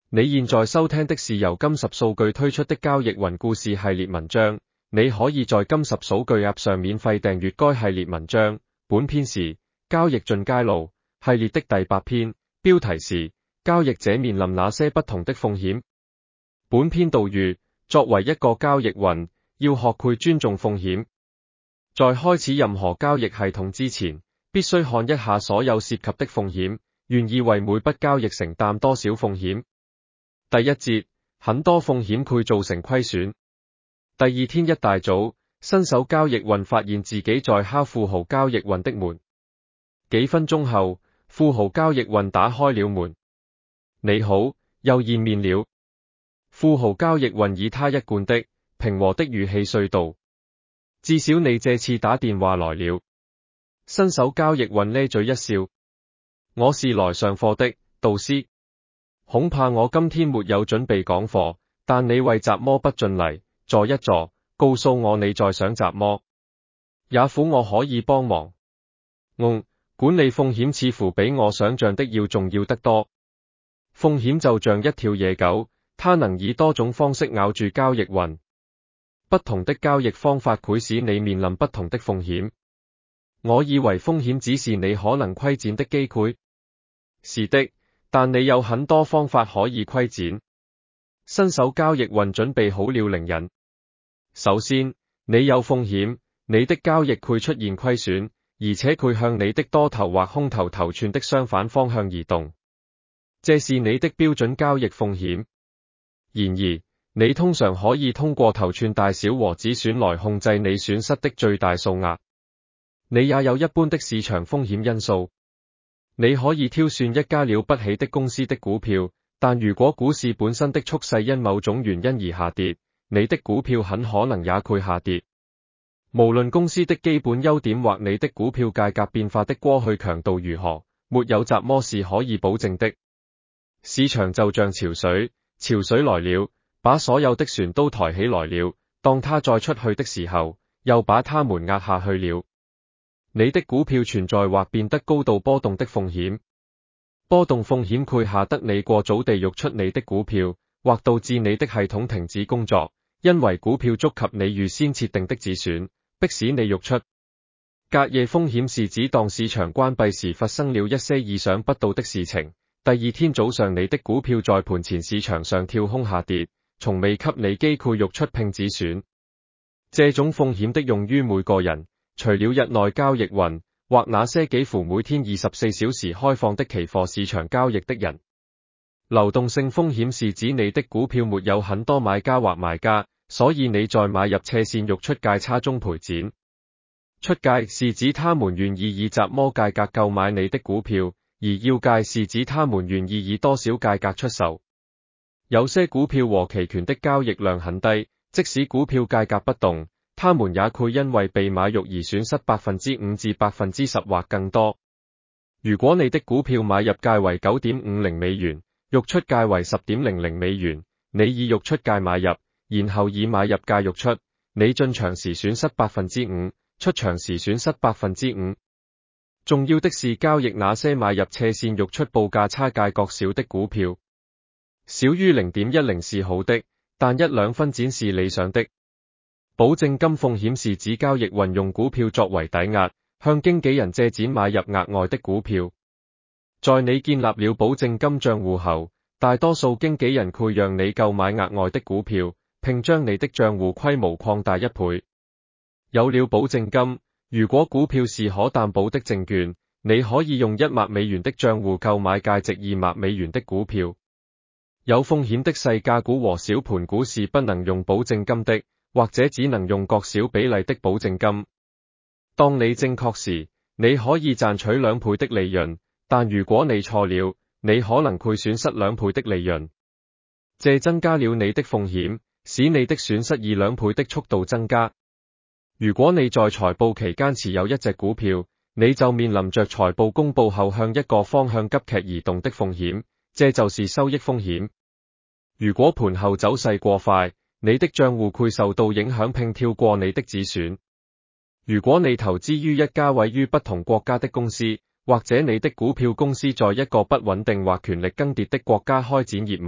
你現在收聽的是由金十數據推出的交易雲故事系列文章，你可以在金十數據 App 上免費訂閱該系列文章。本篇是交易進階路系列的第8篇，標題是交易者面臨哪些不同的風險。本篇導語：作為一個交易雲，要學會尊重風險。在開始任何交易系統之前，必須看一下所有涉及的風險，願意為每筆交易承擔多少風險。第一節，很多風險會造成虧損。第二天一大早，新手交易雲發現自己在敲富豪交易雲的門。幾分鐘後，富豪交易雲打開了門。你好，又見面了。富豪交易雲以他一貫的平和的語氣說道：至少你這次打電話來了。新手交易雲咧嘴一笑：我是來上課的，導師。恐怕我今天沒有準備講課，但你為什麼不進嚟坐一坐，告訴我你在想什麼？也許我可以幫忙。管理風險似乎比我想象的要重要得多。風險就像一條野狗，它能以多種方式咬住交易雲。不同的交易方法會使你面臨不同的風險。我以為風險只是你可能虧錢的機會。是的。但你有很多方法可以虧錢。新手交易雲準備好了靈引。首先，你有風險，你的交易會出現虧損，而且會向你的多頭或空頭頭寸的相反方向移動。這是你的標準交易風險。然而，你通常可以通過頭寸大小和止損來控制你損失的最大數額。你也有一般的市場風險因素。你可以挑選一家了不起的公司的股票，但如果股市本身的趨勢因某種原因而下跌，你的股票很可能也會下跌。無論公司的基本優點或你的股票價格變化的過去強度如何，沒有什麼是可以保證的。市場就像潮水，潮水來了，把所有的船都抬起來了，當它再出去的時候，又把它們壓下去了。你的股票存在或變得高度波動的風險，波動風險會嚇得你過早地釋出你的股票，或導致你的系統停止工作，因為股票觸及你預先設定的止損，迫使你釋出。隔夜風險是指當市場關閉時發生了一些意想不到的事情，第二天早上你的股票在盤前市場上跳空下跌，從未給你機會釋出並止損。這種風險的用於每個人。除了日內交易雲，或那些幾乎每天24小時開放的期貨市場交易的人。流動性風險是指你的股票沒有很多買家或賣家，所以你在買入斜線釋出價差中賠錢。出價是指他們願意以什麼價格購買你的股票，而要價是指他們願意以多少價格出售。有些股票和期權的交易量很低，即使股票價格不動，他們也會因為被買入而損失 5% 至 10% 或更多。如果你的股票買入價為 9.50 美元，釋出價為 10.00 美元，你以釋出價買入，然後以買入價釋出，你進場時損失 5%， 出場時損失 5%。重要的是交易那些買入斜線釋出報價差價較小的股票。小於 0.10 是好的，但1-2分錢是理想的。保證金風險是指交易雲用股票作為抵押，向經紀人借錢買入額外的股票。在你建立了保證金賬戶後，大多數經紀人會讓你購買額外的股票，並將你的賬戶規模擴大1倍。有了保證金，如果股票是可擔保的證券，你可以用1萬美元的賬戶購買價值2萬美元的股票。有風險的細價股和小盤股是不能用保證金的，或者只能用較小比例的保證金。當你正確時，你可以賺取2倍的利潤，但如果你錯了，你可能會損失2倍的利潤。這增加了你的風險，使你的損失以2倍的速度增加。如果你在財報期間持有一隻股票，你就面臨着財報公佈後向一個方向急劇移動的風險，這就是收益風險。如果盤後走勢過快，你的賬戶會受到影響並跳過你的止損。如果你投資於一家位於不同國家的公司，或者你的股票公司在一個不穩定或權力更迭的國家開展業務，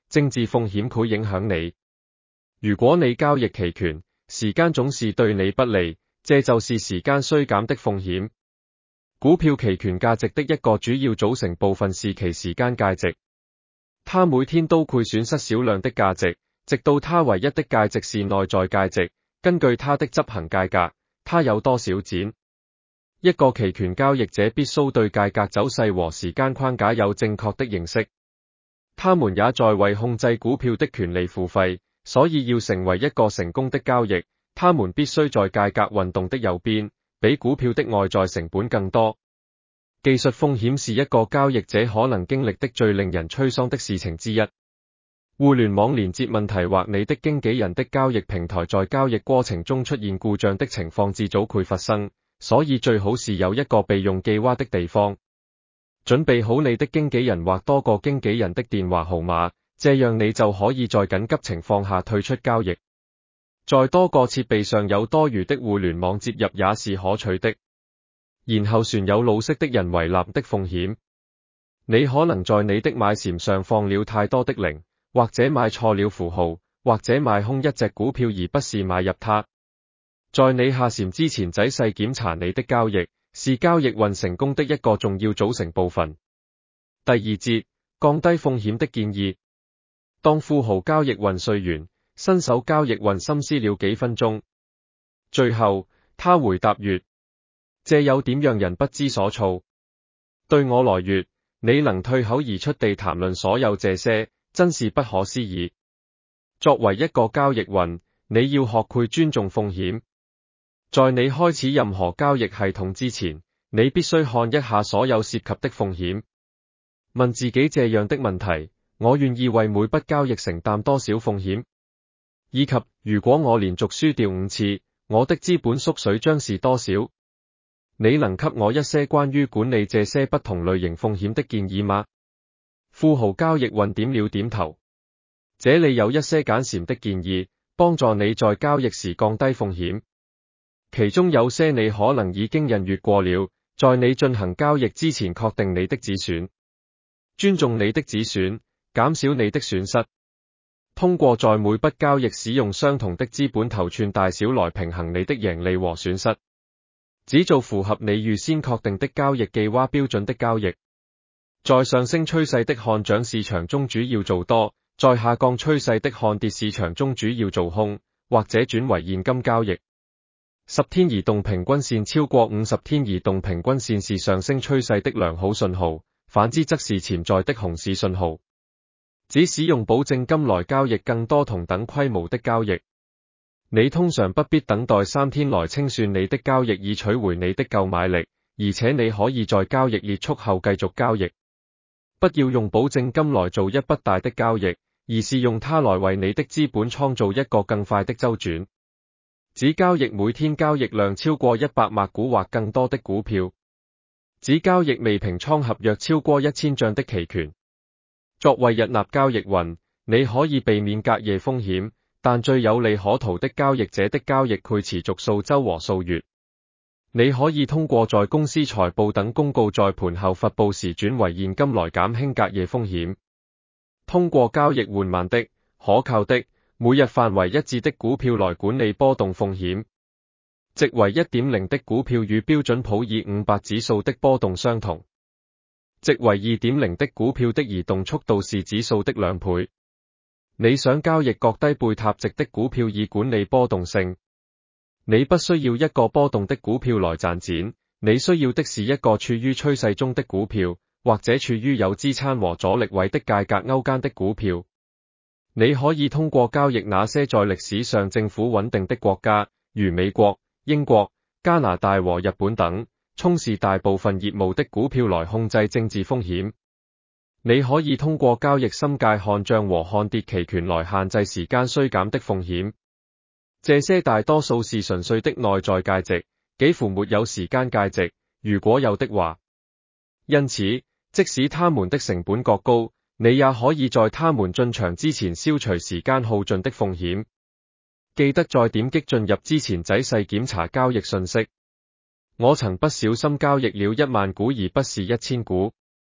政治風險會影響你。如果你交易期權，時間總是對你不利，這就是時間衰減的風險。股票期權價值的一個主要組成部分是其時間價值，它每天都會損失少量的價值，直到它唯一的價值是內在價值。根據它的執行價格，它有多少錢？一個期權交易者必須對價格走勢和時間框架有正確的認識。他們也在為控制股票的權利付費，所以要成為一個成功的交易，他們必須在價格運動的右邊，比股票的外在成本更多。技術風險是一個交易者可能經歷的最令人摧喪的事情之一。互聯網連接問題或你的經紀人的交易平台在交易過程中出現故障的情況至早會發生，所以最好是有一個備用記挖的地方。準備好你的經紀人或多個經紀人的電話號碼，這樣你就可以在緊急情況下退出交易。在多個設備上有多餘的互聯網接入也是可取的。然後存有老式的人為難的風險，你可能在你的買禪上放了太多的零，或者買錯了符號，或者買空一隻股票而不是買入它。在你下禪之前仔細檢查你的交易，是交易運成功的一個重要組成部分。第二節，降低風險的建議。當富豪交易運說完，新手交易運深思了幾分鐘，最後他回答說：這有點讓人不知所措。對我來說，你能退口而出地談論所有這些，真是不可思議。作為一個交易運，你要學會尊重風險。在你開始任何交易系統之前，你必須看一下所有涉及的風險。問自己這樣的問題：我願意為每筆交易承擔多少風險？以及如果我連續輸掉5次，我的資本縮水將是多少？你能給我一些關於管理這些不同類型風險的建議嗎？富豪交易運點了點頭。這裡有一些簡禪的建議，幫助你在交易時降低風險。其中有些你可能已經印閱過了，在你進行交易之前確定你的止損。尊重你的止損，減少你的損失。通過在每筆交易使用相同的資本頭寸大小來平衡你的贏利和損失。只做符合你預先確定的交易記挖標準的交易。在上升趨勢的看漲市場中主要做多，在下降趨勢的看跌市場中主要做空，或者轉為現金交易。10天移動平均線超過50天移動平均線是上升趨勢的良好信號，反之則是潛在的熊市信號。只使用保證金來交易更多同等規模的交易。你通常不必等待3天來清算你的交易以取回你的購買力，而且你可以在交易結束後繼續交易。不要用保證金來做一筆大的交易，而是用它來為你的資本創造一個更快的周轉。只交易每天交易量超過100萬股或更多的股票。只交易未平倉合約超過1000張的期權。作為日納交易運，你可以避免隔夜風險，但最有利可圖的交易者的交易會持續數週和數月。你可以通過在公司財報等公告在盤後發佈時轉為現金來減輕隔夜風險。通過交易緩慢的、可靠的、每日範圍一致的股票來管理波動風險。值為 1.0 的股票與標準普爾500指數的波動相同。值為 2.0 的股票的移動速度是指數的2倍。你想交易各低貝塔值的股票以管理波動性？你不需要一個波動的股票來賺錢，你需要的是一個處於趨勢中的股票，或者處於有支撐和阻力位的價格勾間的股票。你可以通過交易那些在歷史上政府穩定的國家，如美國、英國、加拿大和日本等，從事大部分業務的股票來控制政治風險。你可以通過交易深界看漲和看跌期權來限制時間衰減的風險。這些大多數是純粹的內在價值，幾乎沒有時間價值，如果有的話。因此，即使他們的成本過高，你也可以在他們進場之前消除時間耗盡的風險。記得在點擊進入之前仔細檢查交易信息。我曾不小心交易了1萬股而不是1000股。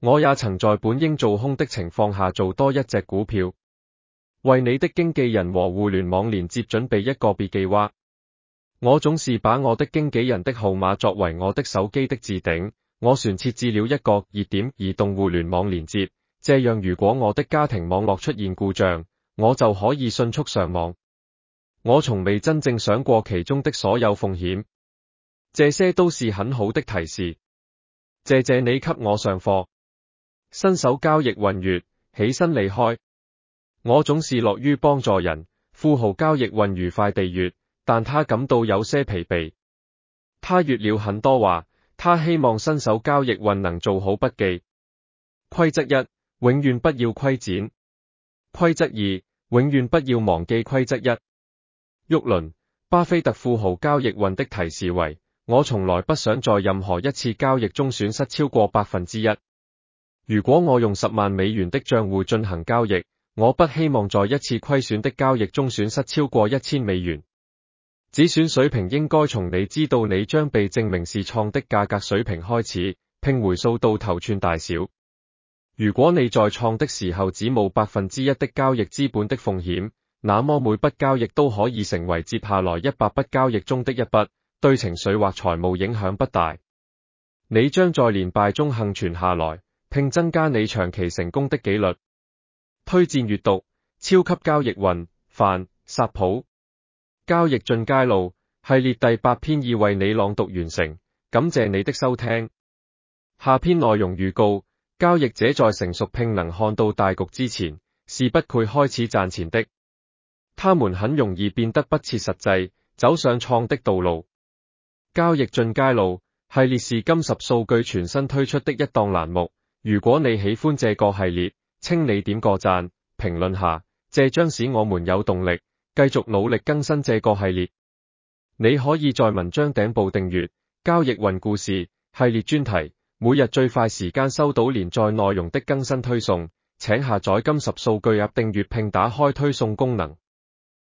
我也曾在本應做空的情況下做多一隻股票，為你的經紀人和互聯網連接準備一個別計劃。我總是把我的經紀人的號碼作為我的手機的置頂，我船設置了一個熱點移動互聯網連接，這樣如果我的家庭網絡出現故障，我就可以迅速上網。我從未真正想過其中的所有風險，這些都是很好的提示。謝謝你給我上課。新手交易運月，起身離開。我總是樂於幫助人，富豪交易運愉快地月，但他感到有些疲憊。他閱了很多話，他希望新手交易運能做好筆記。規則一，永遠不要規剪。規則二，永遠不要忘記規則一。沃倫、巴菲特富豪交易運的提示為：我從來不想在任何一次交易中損失超過1%。如果我用10萬美元的賬戶進行交易，我不希望在一次虧損的交易中損失超過1000美元。止損水平應該從你知道你將被證明是錯的價格水平開始，拼回數到頭寸大小。如果你在錯的時候只冒1%的交易資本的風險，那麼每筆交易都可以成為接下來100筆交易中的一筆，對情緒或財務影響不大。你將在連敗中幸存下來，並增加你長期成功的紀律。推薦閱讀《超級交易運》，范·薩普。交易進階路系列第8篇已為你朗讀完成，感謝你的收聽。下篇內容預告：交易者在成熟並能看到大局之前，是不會開始賺錢的。他們很容易變得不切實際，走上錯的道路。交易進階路系列是金十數據全新推出的一檔欄目。如果你喜歡這個系列，請你點個讚，評論下，這將使我們有動力繼續努力更新這個系列。你可以在文章頂部訂閱交易運故事系列專題，每日最快時間收到連載內容的更新推送。請下載金十數據 App 訂閱並打開推送功能。